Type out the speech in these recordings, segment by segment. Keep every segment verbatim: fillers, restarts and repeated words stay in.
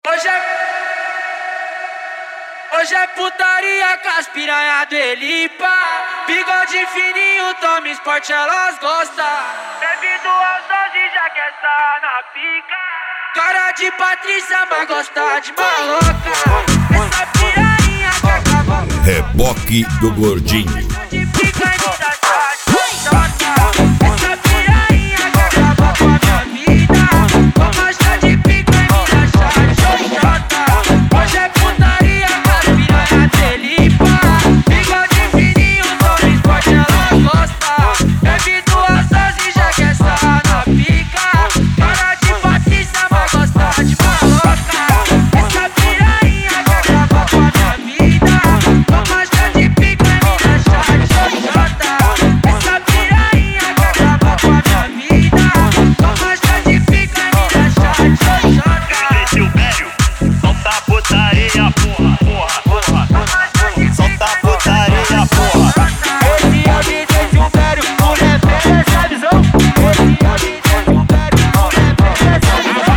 Hoje é... Hoje é putaria com as piranha do Elipa. Bigode fininho, toma esporte, elas gostam. Bebido aos doze, já quer estar na pica. Cara de Patrícia, mas gosta de maloca. Essa piranha que acabou. Reboque do Gordinho. De pica e me dá xoxota. Essa piranha que acabou com a minha vida. Vou gostar de pica e me dá xoxota. Hoje é putaria com as piranha do Elipa. Bigode fininho, toma esporte, ela gosta. Bebido aos doze, já quer estar na pica. Cara de Patrícia, mas gosta de maloca. Essa piranha que acabou com a minha vida. Vou gostar de pica e me dá xoxota. Essa piranha que acabou com a minha vida. Vou gostar de pica e me dá xoxota. Seu velho, solta a putaria, porra, porra, porra. Solta a putaria, porra. Esse é o D J Silvério, o rapper dessa visão. Esse é o D J Silvério, o rapper dessa visão.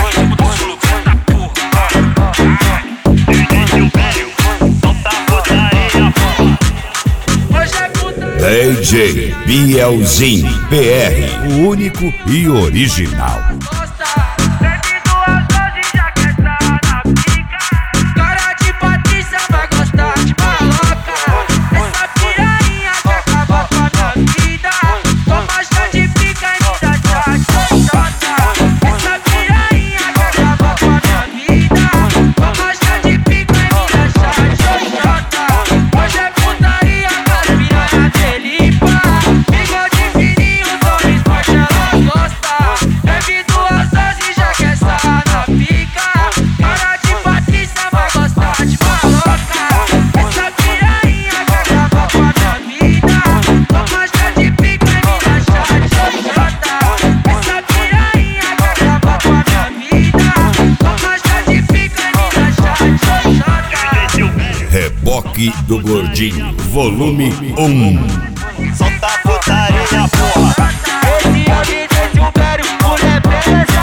D J Seu velho, solta a putaria, porra. Hoje é putaria. D J Bielzinho P R, o único e original. Bebido aos doze, já quer estar na pica. Cara de Patrícia, vai gostar de maloca. Essa piranha que acabou com a minha vida. Vou gostar de pica e me dá xoxota. Essa piranha que acabou com a minha vida. Vou gostar de pica e me dá xoxota. Hoje é putaria com as piranha do Elipa. Bigode fininho, toma esporte, ela gosta. Bebido aos doze, já quer estar na pica. Cara de Patrícia, vai gostar de maloca. Essa piranha que acabou com a minha vida. Vou gostar de pica e me dá xoxota. Essa piranha que acabou com a minha vida. Vou gostar de pica e me dá xoxota. Seu velho, Reboque do Gordinho, volume um. solta a putaria, porra. Esse é o D J Silvério, o rapper dessa